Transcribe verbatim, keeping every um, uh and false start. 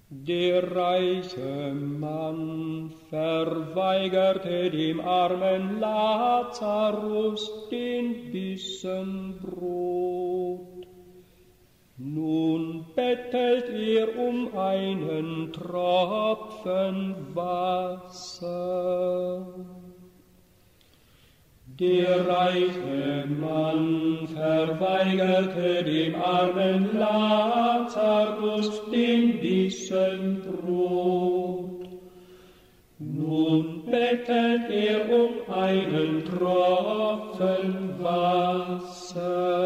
Der reiche Mann verweigerte dem armen Lazarus den Bissen Brot. Nun bettelt er um einen Tropfen Wasser. Der reiche Mann verweigerte dem armen Lazarus den Bissen Brot. Nun bettelt er um einen Tropfen Wasser.